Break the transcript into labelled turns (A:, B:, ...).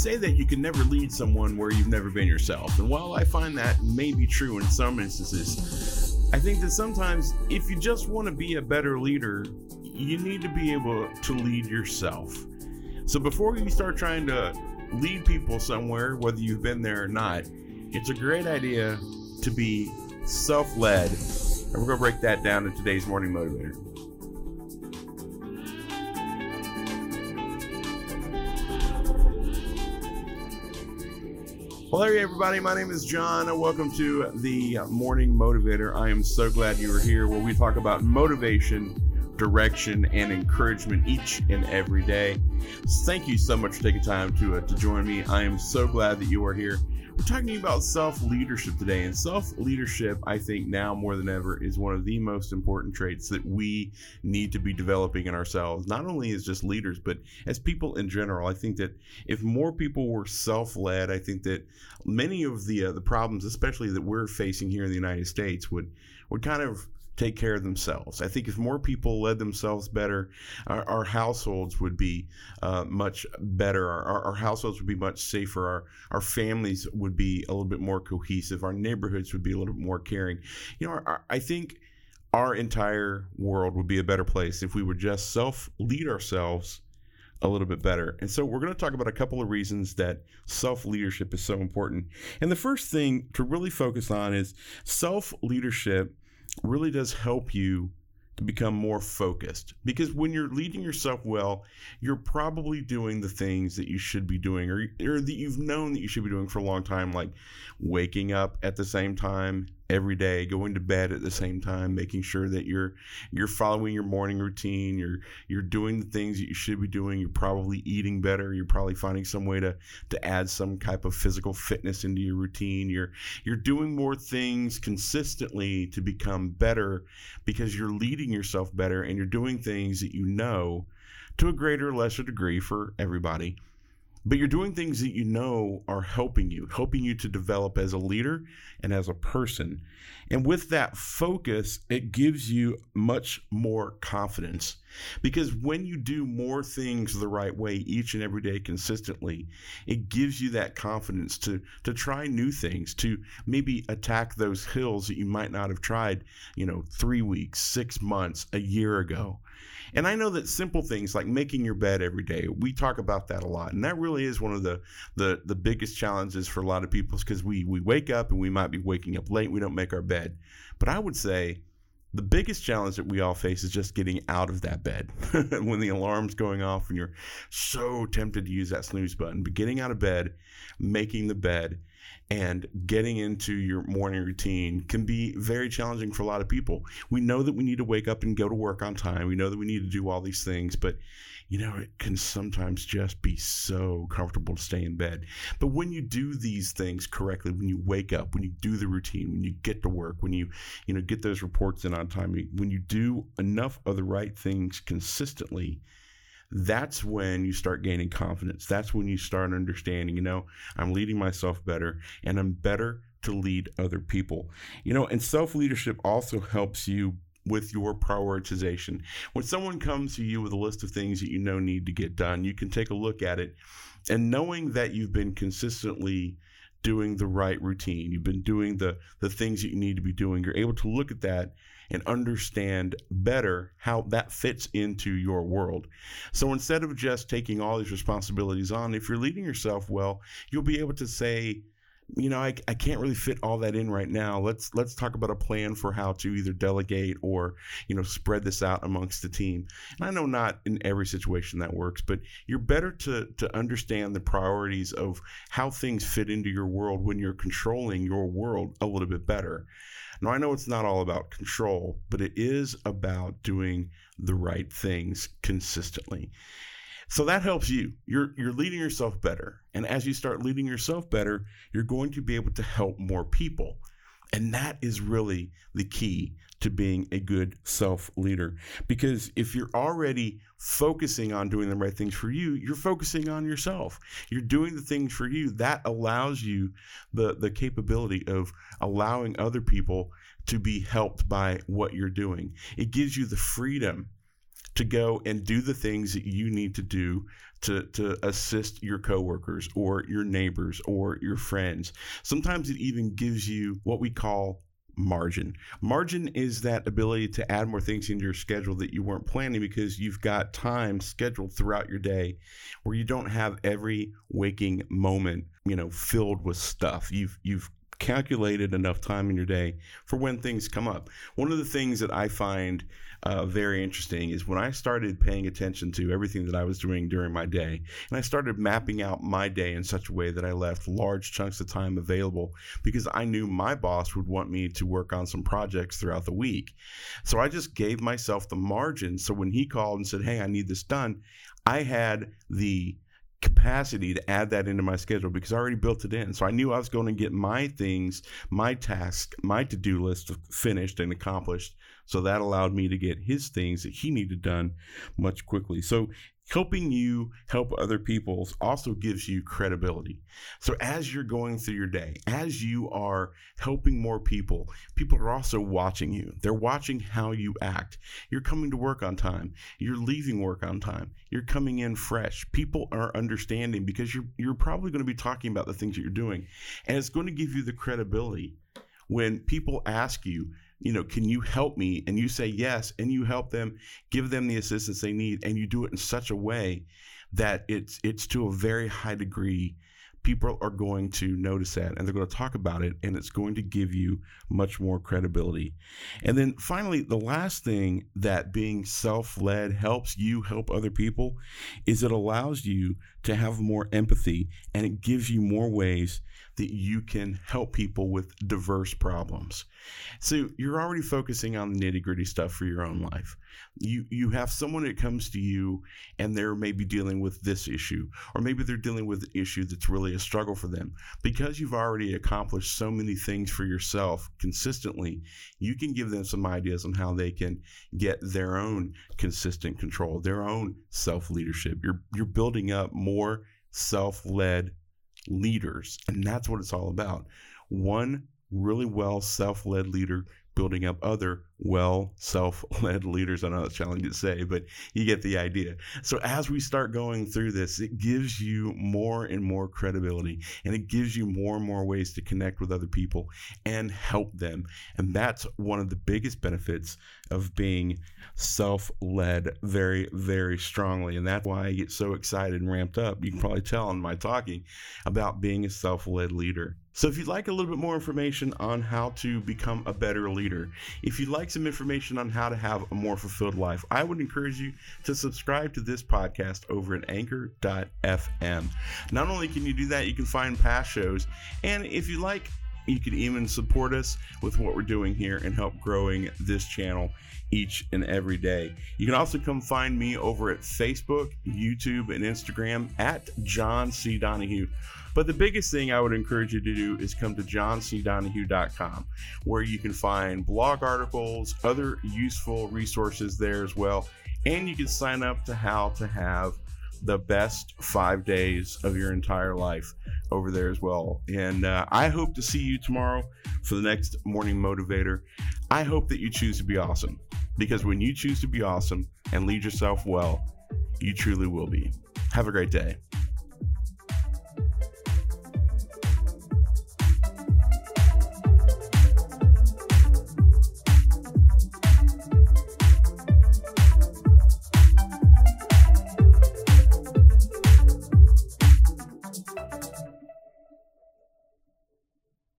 A: say that you can never lead someone where you've never been yourself. And while I find that may be true in some instances, I think that sometimes if you just want to be a better leader, you need to be able to lead yourself. So before you start trying to lead people somewhere, whether you've been there or not, it's a great idea to be self-led. And we're going to break that down in today's Morning Motivator. Well, hey everybody, my name is John and welcome to the Morning Motivator. I am so glad you are here, where we talk about motivation, direction, and encouragement each and every day. Thank you so much for taking time to join me. I am so glad that you are here. We're talking about self-leadership today, and self-leadership, I think now more than ever, is one of the most important traits that we need to be developing in ourselves, not only as just leaders, but as people in general. I think that if more people were self-led, I think that many of the problems, especially that we're facing here in the United States, would kind of take care of themselves. I think if more people led themselves better, our households would be much better. Our households would be much safer. Our families would be a little bit more cohesive. Our neighborhoods would be a little bit more caring. You know, I think our entire world would be a better place if we would just self-lead ourselves a little bit better. And so we're going to talk about a couple of reasons that self-leadership is so important. And the first thing to really focus on is self-leadership really does help you to become more focused, because when you're leading yourself well, you're probably doing the things that you should be doing, or that you've known that you should be doing for a long time, like waking up at the same time every day, going to bed at the same time, making sure that you're following your morning routine, you're doing the things that you should be doing, you're probably eating better, you're probably finding some way to add some type of physical fitness into your routine, you're doing more things consistently to become better because you're leading yourself better, and you're doing things that you know, to a greater or lesser degree for everybody, but you're doing things that you know are helping you to develop as a leader and as a person. And with that focus, it gives you much more confidence, because when you do more things the right way each and every day consistently, it gives you that confidence to try new things, to maybe attack those hills that you might not have tried, 3 weeks, 6 months, a year ago. And I know that simple things like making your bed every day, we talk about that a lot. And that really is one of the biggest challenges for a lot of people, because we wake up and we might be waking up late. We don't make our bed. But I would say the biggest challenge that we all face is just getting out of that bed when the alarm's going off and you're so tempted to use that snooze button. But getting out of bed, making the bed, and getting into your morning routine can be very challenging for a lot of people. We know that we need to wake up and go to work on time. We know that we need to do all these things, but it can sometimes just be so comfortable to stay in bed. But when you do these things correctly, when you wake up, when you do the routine, when you get to work, when you get those reports in on time, when you do enough of the right things consistently, that's when you start gaining confidence. That's when you start understanding, I'm leading myself better, and I'm better to lead other people. And self-leadership also helps you with your prioritization. When someone comes to you with a list of things that need to get done, you can take a look at it, and knowing that you've been consistently doing the right routine, you've been doing the things that you need to be doing, you're able to look at that and understand better how that fits into your world. So instead of just taking all these responsibilities on, if you're leading yourself well, you'll be able to say, I can't really fit all that in right now. Let's talk about a plan for how to either delegate or, spread this out amongst the team. And I know not in every situation that works, but you're better to understand the priorities of how things fit into your world when you're controlling your world a little bit better. Now, I know it's not all about control, but it is about doing the right things consistently. So that helps you. You're leading yourself better. And as you start leading yourself better, you're going to be able to help more people. And that is really the key to being a good self-leader. Because if you're already focusing on doing the right things for you, you're focusing on yourself. You're doing the things for you. That allows you the capability of allowing other people to be helped by what you're doing. It gives you the freedom to go and do the things that you need to do to assist your coworkers or your neighbors or your friends. Sometimes it even gives you what we call margin. Margin is that ability to add more things into your schedule that you weren't planning because you've got time scheduled throughout your day where you don't have every waking moment, filled with stuff. You've calculated enough time in your day for when things come up. One of the things that I find very interesting is when I started paying attention to everything that I was doing during my day, and I started mapping out my day in such a way that I left large chunks of time available because I knew my boss would want me to work on some projects throughout the week. So I just gave myself the margin. So when he called and said, "Hey, I need this done," I had the capacity to add that into my schedule because I already built it in. So I knew I was going to get my things, my task, my to-do list finished and accomplished. So that allowed me to get his things that he needed done much quickly. So helping you help other people also gives you credibility. So as you're going through your day, as you are helping more people, people are also watching you. They're watching how you act. You're coming to work on time. You're leaving work on time. You're coming in fresh. People are understanding because you're probably going to be talking about the things that you're doing. And it's going to give you the credibility when people ask you, can you help me? And you say yes, and you help them, give them the assistance they need, and you do it in such a way that it's to a very high degree. People are going to notice that, and they're going to talk about it, and it's going to give you much more credibility. And then finally, the last thing that being self-led helps you help other people is it allows you to have more empathy, and it gives you more ways that you can help people with diverse problems. So you're already focusing on the nitty-gritty stuff for your own life. You have someone that comes to you and they're maybe dealing with this issue, or maybe they're dealing with an issue that's really a struggle for them. Because you've already accomplished so many things for yourself consistently, you can give them some ideas on how they can get their own consistent control, their own self-leadership. You're building up more self-led leaders, and that's what it's all about. One really well self-led leader building up other well self-led leaders. I know it's challenging to say, but you get the idea. So as we start going through this, it gives you more and more credibility, and it gives you more and more ways to connect with other people and help them. And that's one of the biggest benefits of being self-led very, very strongly. And that's why I get so excited and ramped up. You can probably tell in my talking about being a self-led leader. So if you'd like a little bit more information on how to become a better leader, if you'd like some information on how to have a more fulfilled life, I would encourage you to subscribe to this podcast over at anchor.fm. Not only can you do that, you can find past shows, and if you like, you can even support us with what we're doing here and help growing this channel each and every day. You can also come find me over at Facebook, YouTube, and Instagram at John C. Donahue. But the biggest thing I would encourage you to do is come to johncdonahue.com, where you can find blog articles, other useful resources there as well, and you can sign up to how to have the best 5 days of your entire life over there as well. And I hope to see you tomorrow for the next Morning Motivator. I hope that you choose to be awesome, because when you choose to be awesome and lead yourself well, you truly will be. Have a great day.